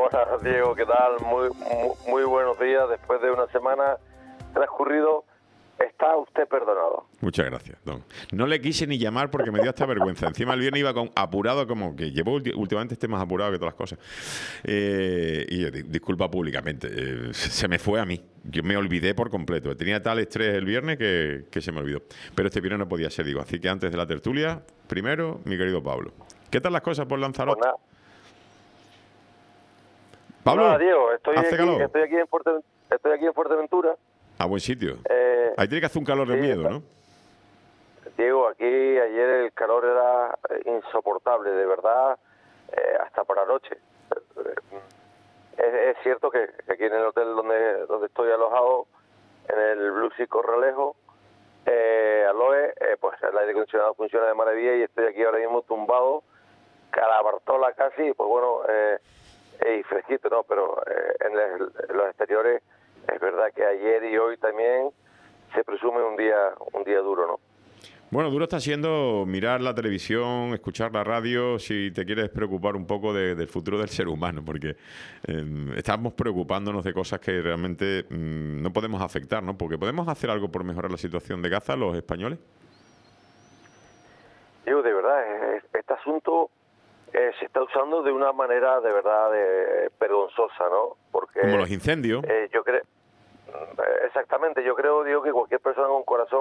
buenas, Diego, ¿qué tal? Muy buenos días. Después de una semana transcurrido, está usted perdonado. Muchas gracias, don. No le quise ni llamar porque me dio hasta vergüenza. Encima el viernes iba apurado, como que llevo últimamente estoy más apurado que todas las cosas. Y disculpa públicamente, se me fue a mí. Yo me olvidé por completo. Tenía tal estrés el viernes que se me olvidó. Pero este viernes no podía ser, digo. Así que antes de la tertulia, primero, mi querido Pablo. ¿Qué tal las cosas por Lanzarote? Pues Pablo, nada, Diego, estoy aquí en Fuerteventura. A buen sitio. Ahí tiene que hacer un calor de miedo, ¿no? Diego, aquí ayer el calor era insoportable, de verdad, hasta por la noche. Es cierto que aquí en el hotel donde estoy alojado, en el Blue Sea Corralejo, Aloe, pues el aire acondicionado funciona de maravilla y estoy aquí ahora mismo tumbado, calabartola casi, pues bueno, y fresquito, ¿no? Pero en los exteriores es verdad que ayer y hoy también se presume un día duro, ¿no? Bueno, duro está siendo mirar la televisión, escuchar la radio, si te quieres preocupar un poco del futuro del ser humano, porque estamos preocupándonos de cosas que realmente no podemos afectar, ¿no? Porque ¿podemos hacer algo por mejorar la situación de Gaza, los españoles? Digo, de verdad, este asunto se está usando de una manera de verdad vergonzosa, ¿no? Porque como los incendios. Yo creo, exactamente, yo creo, digo, que cualquier persona con corazón,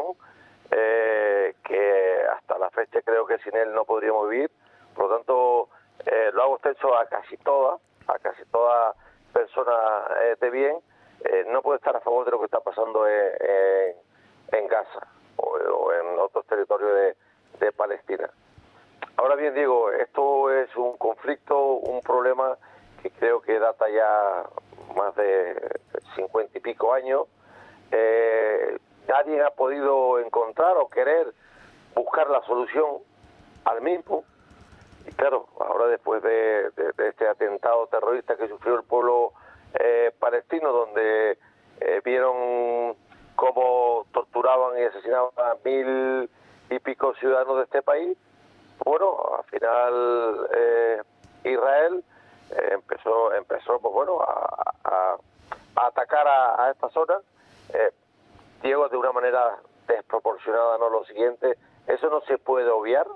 que hasta la fecha creo que sin él no podríamos vivir, por lo tanto lo hago extenso a casi toda persona de bien, no puede estar a favor de lo que está pasando en Gaza o en otros territorios de Palestina. Ahora bien, digo, esto es un conflicto, un problema que creo que data ya más de 50 y pico años. Nadie ha podido encontrar o querer buscar la solución al mismo. Y claro, ahora después de este atentado terrorista que sufrió el pueblo palestino, donde vieron cómo torturaban y asesinaban a 1000 y pico ciudadanos de este país, bueno, al final Israel empezó pues bueno, a atacar a esta zona, Diego, de una manera desproporcionada, ¿no? Lo siguiente, eso no se puede obviar,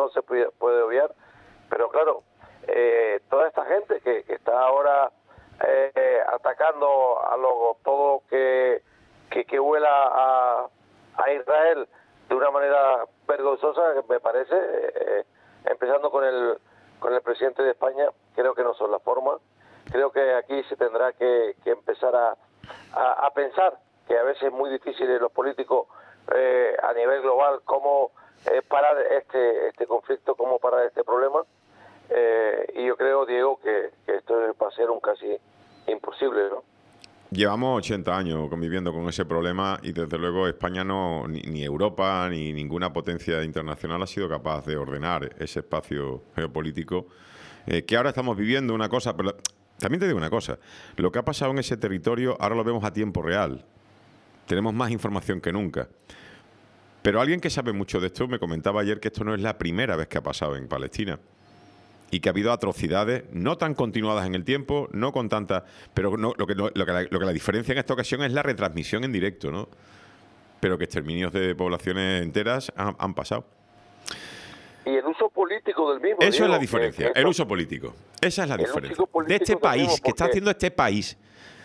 pero claro, toda esta gente que está ahora atacando a todo que huela a Israel de una manera vergonzosa, me parece, empezando con el presidente de España, creo que no son las formas. Creo que aquí se tendrá que empezar a pensar que a veces es muy difícil en los políticos a nivel global cómo parar este conflicto, cómo parar este problema, y yo creo, Diego, que esto va a ser un casi imposible, ¿no? Llevamos 80 años conviviendo con ese problema y desde luego España ni Europa ni ninguna potencia internacional ha sido capaz de ordenar ese espacio geopolítico que ahora estamos viviendo una cosa, pero también te digo una cosa, lo que ha pasado en ese territorio ahora lo vemos a tiempo real, tenemos más información que nunca. Pero alguien que sabe mucho de esto me comentaba ayer que esto no es la primera vez que ha pasado en Palestina. Y que ha habido atrocidades no tan continuadas en el tiempo, no con tantas, pero lo que la diferencia en esta ocasión es la retransmisión en directo, ¿no? Pero que exterminios de poblaciones enteras han pasado. Y el uso político del mismo. Eso Diego, es la diferencia, el uso político. Esa es la diferencia. De este país, que está haciendo este país.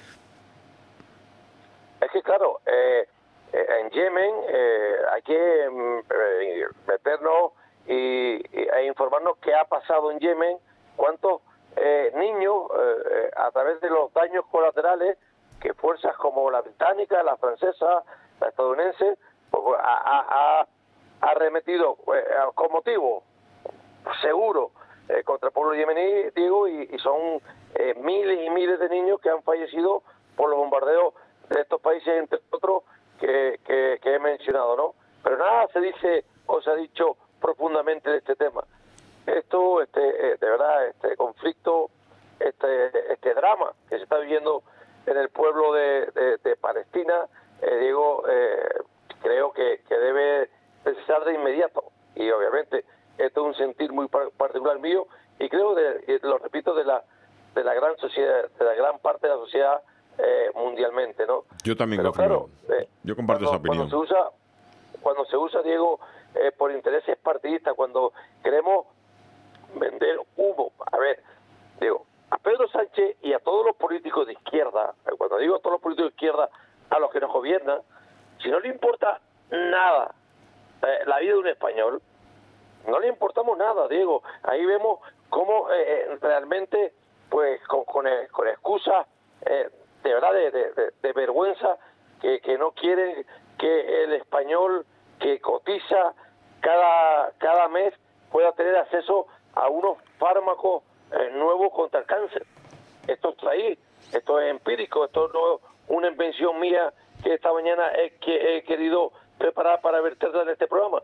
Es que claro, en Yemen hay que meternos e informarnos qué ha pasado en Yemen, cuántos niños, a través de los daños colaterales que fuerzas como la británica, la francesa, la estadounidense, pues, ha arremetido con motivo seguro contra el pueblo yemení, digo, y son miles y miles de niños que han fallecido por los bombardeos de estos países, entre otros, que he mencionado, ¿no? Pero nada se dice o se ha dicho profundamente de este tema. Esto, de verdad, este conflicto, este drama que se está viviendo en el pueblo de Palestina, Diego, creo que debe cesar de inmediato. Y obviamente esto es un sentir muy particular mío, y creo, lo repito, de de la gran sociedad, de la gran parte de la sociedad mundialmente, ¿no? Yo también Pero confirmo. claro, Yo comparto esa opinión. Cuando se usa, Diego, por intereses partidistas, cuando queremos vender humo. A ver, digo, a Pedro Sánchez y a todos los políticos de izquierda, cuando digo a todos los políticos de izquierda, a los que nos gobiernan, si no le importa nada la vida de un español, no le importamos nada, Diego. Ahí vemos cómo realmente, pues, con excusas de verdad de vergüenza, que no quieren que el español que cotiza cada mes pueda tener acceso a unos fármacos nuevos contra el cáncer. Esto está ahí, esto es empírico, esto no es una invención mía que esta mañana he querido preparar para verterla en este programa.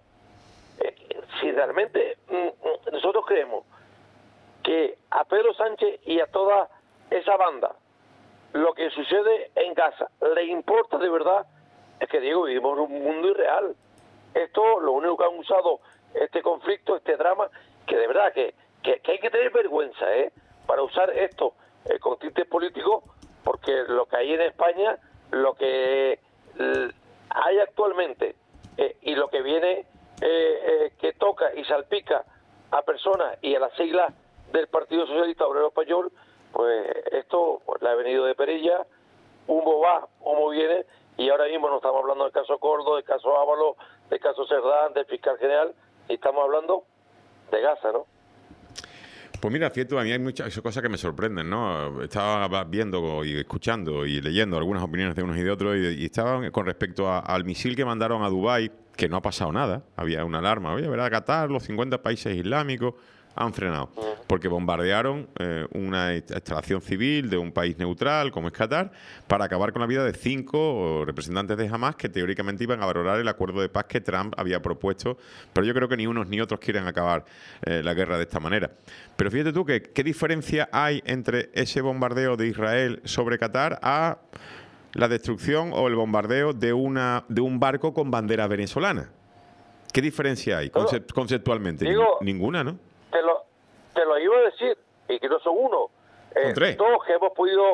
Si realmente nosotros creemos que a Pedro Sánchez y a toda esa banda lo que sucede en Gaza le importa de verdad, es que, Diego, vivimos en un mundo irreal. Esto, lo único que han usado este conflicto, este drama, que de verdad que hay que tener vergüenza para usar esto con tintes políticos, porque lo que hay en España, lo que hay actualmente y lo que viene que toca y salpica a personas y a las siglas del Partido Socialista Obrero Español, pues esto le ha venido de perilla, humo va, humo viene, y ahora mismo no estamos hablando del caso Cordo, del caso Ábalos, del caso Cerdán, del fiscal general, y estamos hablando de Gaza, ¿no? Pues mira, cierto, a mí hay muchas cosas que me sorprenden, ¿no? Estaba viendo y escuchando y leyendo algunas opiniones de unos y de otros, y estaban con respecto al misil que mandaron a Dubái, que no ha pasado nada, había una alarma, oye, verá, Qatar, los 50 países islámicos han frenado, porque bombardearon una instalación civil de un país neutral como es Qatar, para acabar con la vida de 5 representantes de Hamas que teóricamente iban a valorar el acuerdo de paz que Trump había propuesto, pero yo creo que ni unos ni otros quieren acabar la guerra de esta manera. Pero fíjate tú que qué diferencia hay entre ese bombardeo de Israel sobre Qatar a la destrucción o el bombardeo de un barco con bandera venezolana. ¿Qué diferencia hay conceptualmente? Digo, ninguna, ¿no? Te lo iba a decir, y que no son uno. Todos que hemos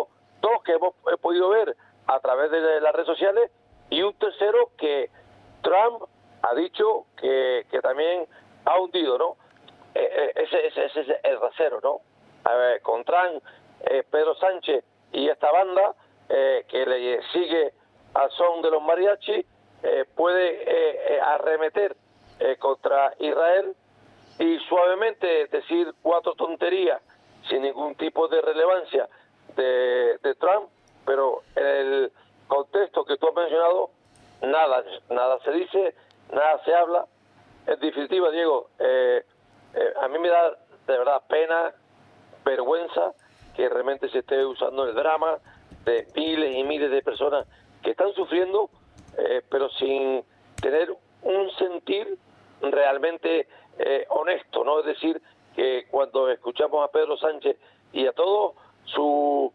podido ver a través de las redes sociales, y un tercero que Trump ha dicho que también ha hundido, ¿no? Ese es el rasero, ¿no? A ver, con Trump, Pedro Sánchez y esta banda que le sigue al son de los mariachis, puede arremeter contra Israel y suavemente decir 4 tonterías sin ningún tipo de relevancia de Trump, pero en el contexto que tú has mencionado, nada se dice, nada se habla. En definitiva, Diego, a mí me da de verdad pena, vergüenza que realmente se esté usando el drama de miles y miles de personas que están sufriendo, pero sin tener un sentir realmente honesto, ¿no? Es decir, que cuando escuchamos a Pedro Sánchez y a todos sus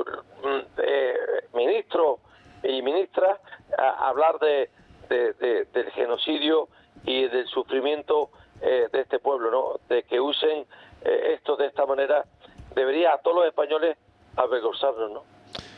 ministros y ministras hablar del genocidio y del sufrimiento de este pueblo, ¿no? De que usen esto de esta manera, debería a todos los españoles avergonzarnos, ¿no?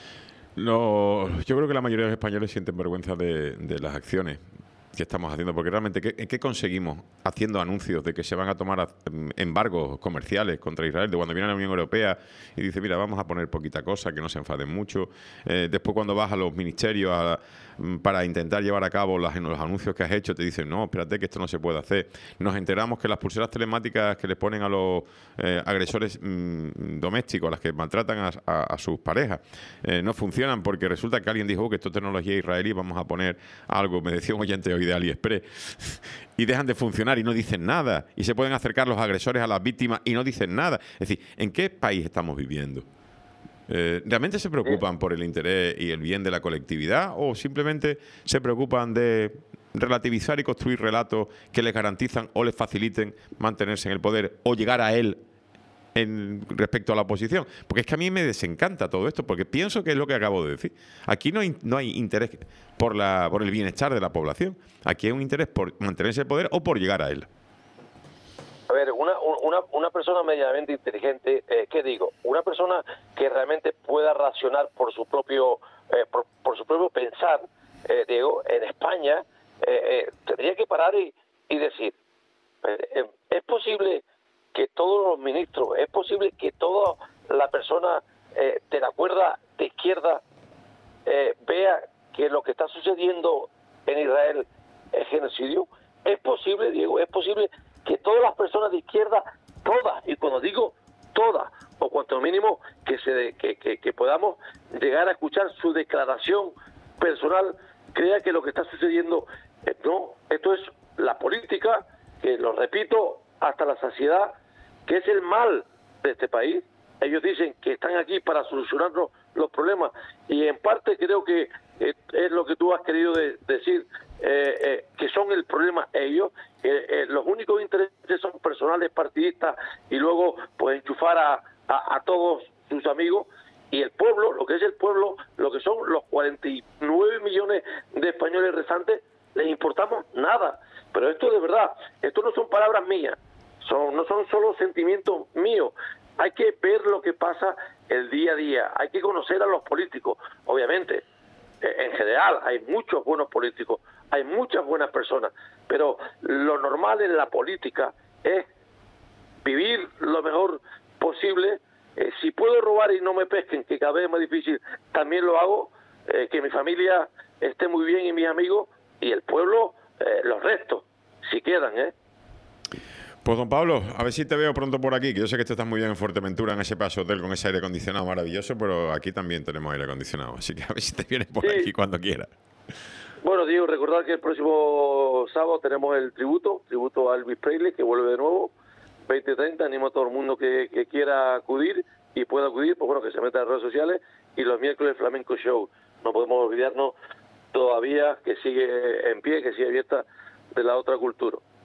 Yo creo que la mayoría de los españoles sienten vergüenza de las acciones que estamos haciendo, porque realmente ¿qué conseguimos haciendo anuncios de que se van a tomar embargos comerciales contra Israel, de cuando viene la Unión Europea y dice, mira, vamos a poner poquita cosa, que no se enfaden mucho, después cuando vas a los ministerios para intentar llevar a cabo los anuncios que has hecho, te dicen, no, espérate que esto no se puede hacer. Nos enteramos que las pulseras telemáticas que les ponen a los agresores domésticos, a las que maltratan a sus parejas, no funcionan porque resulta que alguien dijo que esto es tecnología israelí, vamos a poner algo, me decía un oyente hoy de AliExpress, y dejan de funcionar y no dicen nada, y se pueden acercar los agresores a las víctimas y no dicen nada. Es decir, ¿en qué país estamos viviendo? ¿Realmente se preocupan por el interés y el bien de la colectividad o simplemente se preocupan de relativizar y construir relatos que les garantizan o les faciliten mantenerse en el poder o llegar a él respecto a la oposición? Porque es que a mí me desencanta todo esto, porque pienso que es lo que acabo de decir. Aquí no hay interés por el bienestar de la población. Aquí hay un interés por mantenerse en el poder o por llegar a él. A ver, una persona medianamente inteligente, ¿qué digo? Una persona que realmente pueda racionar por su propio por su propio pensar, Diego, en España tendría que parar y decir, es posible que todos los ministros, es posible que toda la persona de la cuerda de izquierda vea que lo que está sucediendo en Israel es genocidio. Es posible, Diego, es posible que todas las personas de izquierda, todas, y cuando digo todas, o cuanto mínimo que podamos llegar a escuchar su declaración personal, crea que lo que está sucediendo no, esto es la política, que lo repito hasta la saciedad, que es el mal de este país. Ellos dicen que están aquí para solucionar los problemas, y en parte creo que es lo que tú has querido decir, que son el problema ellos. Los únicos intereses son personales, partidistas, y luego pues enchufar a todos sus amigos, y el pueblo, lo que es el pueblo, lo que son los 49 millones de españoles restantes, les importamos nada. Pero esto de verdad, esto no son palabras mías, no son solo sentimientos míos. Hay que ver lo que pasa el día a día, hay que conocer a los políticos. Obviamente, en general hay muchos buenos políticos, hay muchas buenas personas, pero lo normal en la política es vivir lo mejor posible. Si puedo robar y no me pesquen, que cada vez es más difícil, también lo hago, que mi familia esté muy bien y mis amigos, y el pueblo, los restos, si quedan, Pues don Pablo, a ver si te veo pronto por aquí, que yo sé que tú estás muy bien en Fuerteventura, en ese Paso Hotel con ese aire acondicionado maravilloso, pero aquí también tenemos aire acondicionado, así que a ver si te vienes por aquí cuando quieras. Bueno, Diego, recordar que el próximo sábado tenemos el tributo a Elvis Presley, que vuelve de nuevo, 20:30, animo a todo el mundo que quiera acudir y pueda acudir, pues bueno, que se meta en las redes sociales, y los miércoles Flamenco Show. No podemos olvidarnos todavía que sigue en pie, que sigue abierta de la otra cultura.